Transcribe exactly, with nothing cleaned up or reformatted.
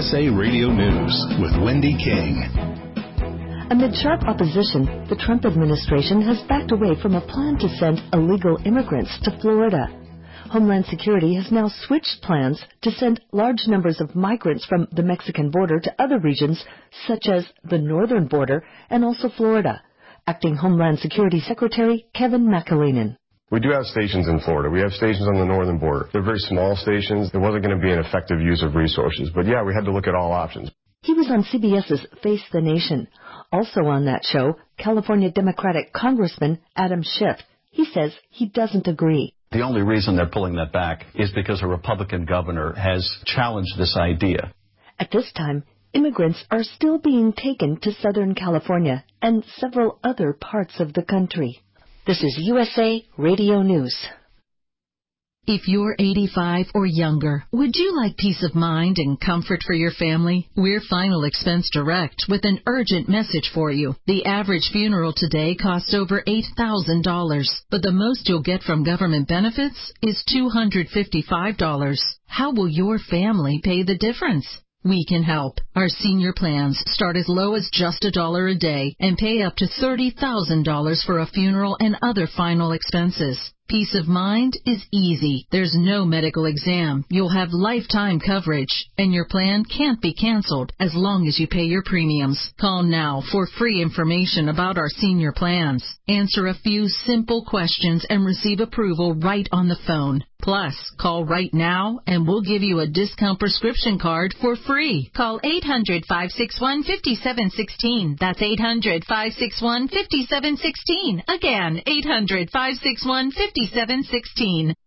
S A Radio News with Wendy King. Amid sharp opposition, the Trump administration has backed away from a plan to send illegal immigrants to Florida. Homeland Security has now switched plans to send large numbers of migrants from the Mexican border to other regions, such as the northern border and also Florida. Acting Homeland Security Secretary Kevin McAleenan. We do have stations in Florida. We have stations on the northern border. They're very small stations. There wasn't going to be an effective use of resources. But yeah, we had to look at all options. He was on C B S's Face the Nation. Also on that show, California Democratic Congressman Adam Schiff. He says he doesn't agree. The only reason they're pulling that back is because a Republican governor has challenged this idea. At this time, immigrants are still being taken to Southern California and several other parts of the country. This is U S A Radio News. If you're eighty-five or younger, would you like peace of mind and comfort for your family? We're Final Expense Direct with an urgent message for you. The average funeral today costs over eight thousand dollars, but the most you'll get from government benefits is two hundred fifty-five dollars. How will your family pay the difference? We can help. Our senior plans start as low as just a dollar a day and pay up to thirty thousand dollars for a funeral and other final expenses. Peace of mind is easy. There's no medical exam. You'll have lifetime coverage, and your plan can't be canceled as long as you pay your premiums. Call now for free information about our senior plans. Answer a few simple questions and receive approval right on the phone. Plus, call right now and we'll give you a discount prescription card for free. Call eight hundred, five six one, five seven one six. That's eight hundred, five six one, five seven one six. Again, eight hundred, five six one, five seven one six.